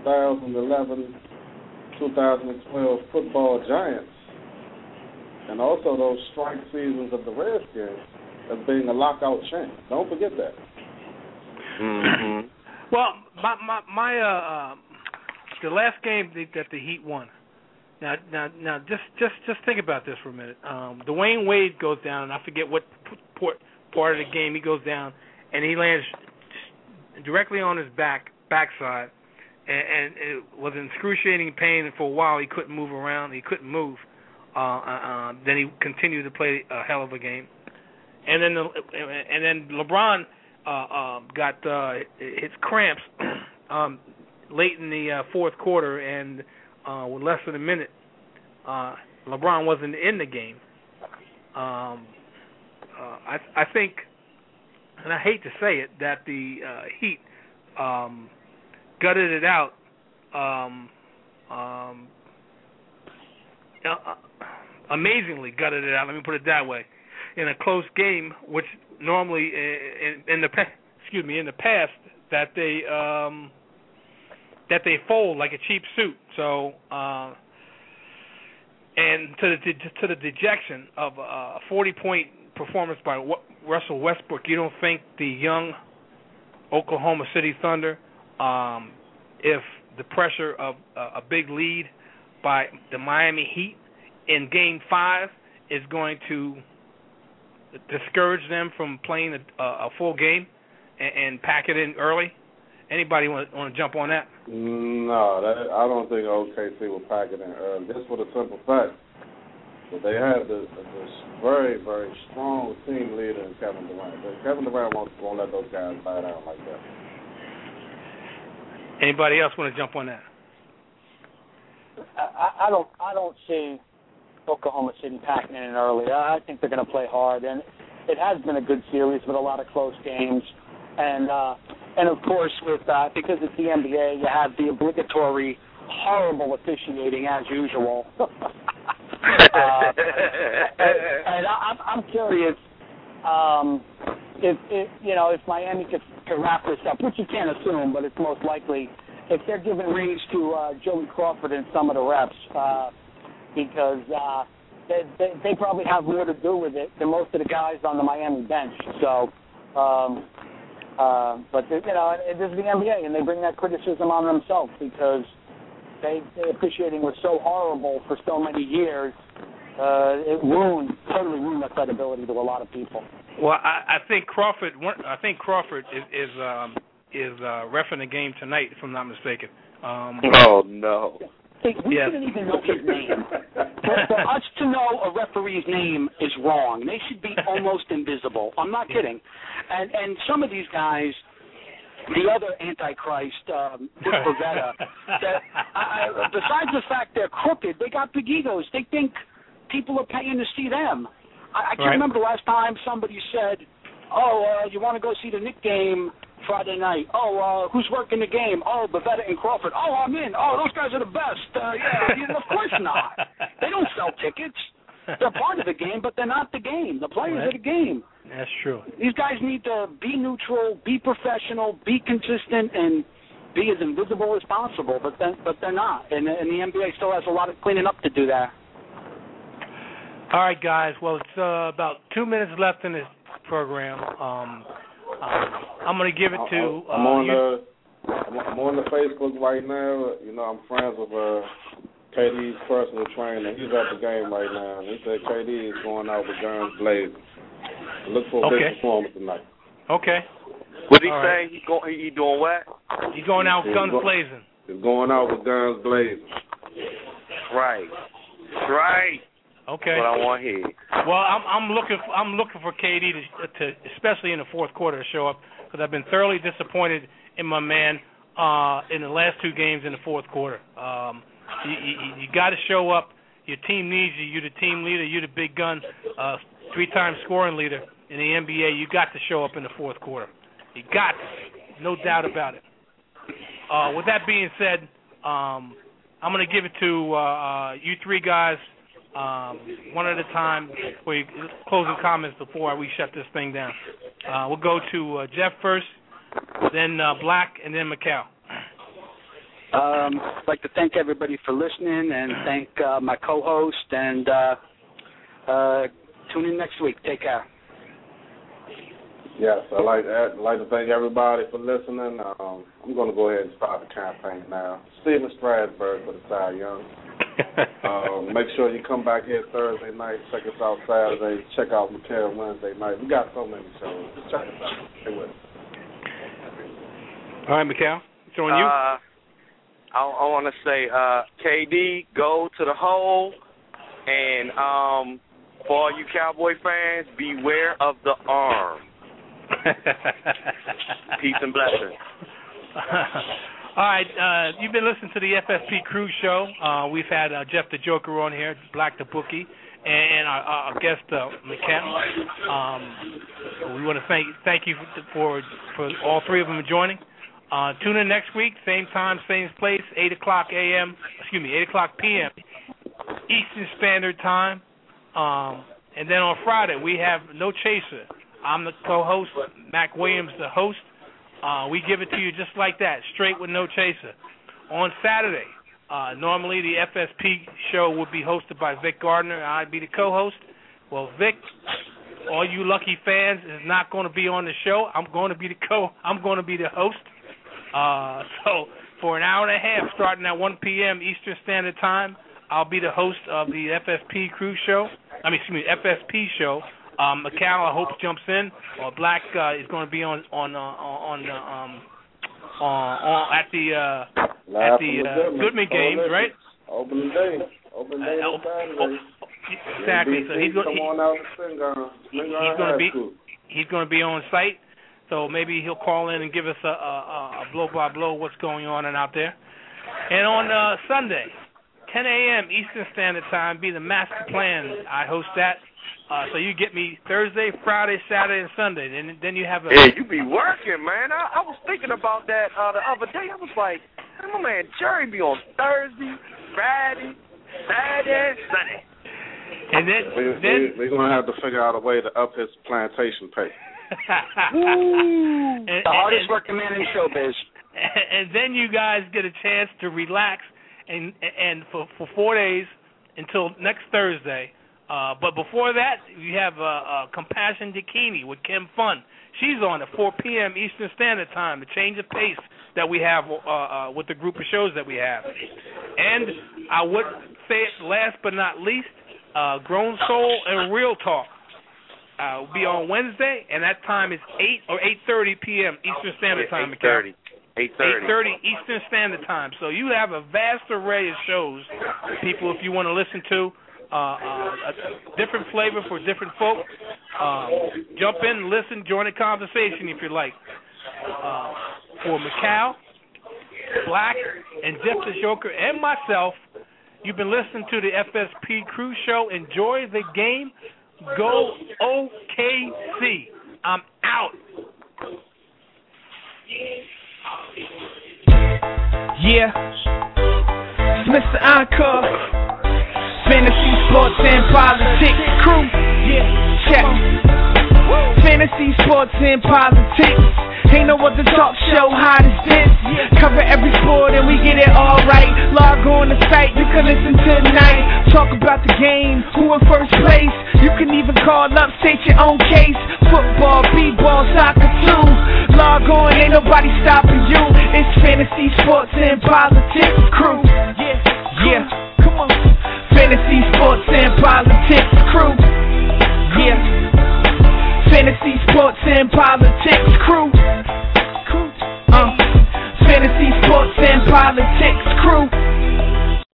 2011-2012 football Giants, and also those strike seasons of the Redskins as being a lockout champ. Don't forget that. Mm-hmm. Well, my the last game that the Heat won. Now, just think about this for a minute. Dwayne Wade goes down, and I forget what part of the game he goes down, and he lands directly on his backside, and it was in excruciating pain. And for a while, he couldn't move around. He couldn't move. Then he continued to play a hell of a game, and then LeBron got his cramps late in the fourth quarter, and with less than a minute, LeBron wasn't in the game. I think, and I hate to say it, that the Heat gutted it out. Amazingly gutted it out. Let me put it that way. In a close game, which normally in the past that they fold like a cheap suit. So and to the dejection of a 40-point performance by Russell Westbrook, you don't think the young Oklahoma City Thunder, if the pressure of a big lead by the Miami Heat in Game 5 is going to discourage them from playing a full game and pack it in early? Anybody want to jump on that? No, I don't think OKC will pack it in early. Just for the simple fact that they have this very, very strong team leader in Kevin Durant. Kevin Durant won't let those guys buy down like that. Anybody else want to jump on that? I don't see Oklahoma City packing in early. I think they're going to play hard, and it has been a good series with a lot of close games. And of course, with because it's the NBA, you have the obligatory horrible officiating as usual. And I'm curious if Miami could wrap this up, which you can't assume, but it's most likely if they're giving range to Joey Crawford and some of the reps, because they probably have more to do with it than most of the guys on the Miami bench. So. But this is the NBA, and they bring that criticism on themselves because they officiating was so horrible for so many years. It totally ruined their credibility to a lot of people. Well, I think Crawford is reffing the game tonight, if I'm not mistaken. Oh no. We shouldn't even know his name. For us to know a referee's name is wrong. They should be almost invisible. I'm not kidding. And some of these guys, the other Antichrist, Dick Bavetta, besides the fact they're crooked, they got big egos. They think people are paying to see them. I can remember last time somebody said, you want to go see the Knicks game Friday night. Who's working the game? Bavetta and Crawford. I'm in. Those guys are the best. Of course not. They don't sell tickets. They're part of the game, but they're not the game. The players are the game. That's true. These guys need to be neutral, be professional, be consistent, and be as invisible as possible, but they're not. And the NBA still has a lot of cleaning up to do there. All right, guys. Well, it's about 2 minutes left in this program. I'm going to give it to... I'm on the Facebook right now. I'm friends with KD's personal trainer. He's at the game right now. He said KD is going out with guns blazing. Look for a big performance tonight. Okay. What did he say? He doing what? He's going out with guns blazing. He's going out with guns blazing. Right. Okay. What I want here. Well, I'm looking for KD to especially in the fourth quarter to show up, because I've been thoroughly disappointed in my man in the last two games in the fourth quarter. You got to show up. Your team needs you. You're the team leader. You're the big gun, 3-time scoring leader in the NBA. You got to show up in the fourth quarter. You got to, no doubt about it. With that being said, I'm going to give it to you three guys. One at a time for your closing comments before we shut this thing down. We'll go to Jeff first, then Black, and then Macau. I'd like to thank everybody for listening and thank my co-host, and tune in next week. Take care. Yes, I'd like to thank everybody for listening. I'm going to go ahead and start the campaign now. Steven Strasburg for the Cy Young. Make sure you come back here Thursday night. Check us out Saturday. Check out Macau Wednesday night. We got so many shows. Check us out. Stay with us. All right, Macau. It's on you. I want to say, KD, go to the hole. And for all you Cowboy fans, beware of the arm. Peace and blessings. All right, you've been listening to the FSP Crew Show. We've had Jeff the Joker on here, Black the Bookie, and our guest, Macau. We want to thank you for all three of them joining. Tune in next week, same time, same place, 8 o'clock p.m. Eastern Standard Time. And then on Friday, we have No Chaser. I'm the co-host, Mac Williams the host. We give it to you just like that, straight with no chaser. On Saturday, normally the FSP show would be hosted by Vic Gardner, and I'd be the co-host. Well, Vic, all you lucky fans, is not going to be on the show. I'm going to be the host. So for an hour and a half, starting at 1 p.m. Eastern Standard Time, I'll be the host of the FSP show. Macau, I hope, jumps in. Or Black is going to be on at the Goodman games, right? Opening day. Exactly. So he's going to be on site. So maybe he'll call in and give us a blow by blow what's going on and out there. And on Sunday, 10 a.m. Eastern Standard Time, be the Master Plan. I host that. So you get me Thursday, Friday, Saturday, and Sunday. Then you have a... Yeah, you be working, man. I was thinking about that the other day. I was like, my man Jerry be on Thursday, Friday, Saturday, and Sunday. And then we're going to have to figure out a way to up his plantation pay. The hardest working man in showbiz. And then you guys get a chance to relax and for 4 days until next Thursday. But before that, you have Compassion Bikini with Kim Fun. She's on at 4 p.m. Eastern Standard Time, a change of pace that we have with the group of shows that we have. And I would say it last but not least, Grown Soul and Real Talk will be on Wednesday, and that time is 8 or 8:30 p.m. Eastern Standard Time. 8:30 Eastern Standard Time. So you have a vast array of shows, people, if you want to listen to. A different flavor for different folk. Jump in, listen, join the conversation if you like. For Macau, Black, and Jeff the Joker, and myself, you've been listening to the FSP Crew Show. Enjoy the game. Go OKC. I'm out. Yeah. It's Mr. Encore. Fantasy, sports, and politics crew. Yeah, check. Fantasy, sports, and politics. Ain't no other talk show hot as this. Cover every sport and we get it all right. Log on the site, you can listen tonight. Talk about the game, who in first place. You can even call up, state your own case. Football, b-ball, soccer too. Log on, ain't nobody stopping you. It's Fantasy, sports, and politics crew. Yeah, come on. Fantasy, sports, and politics crew. Yeah. Fantasy, sports, and politics crew. Fantasy, sports, and politics crew.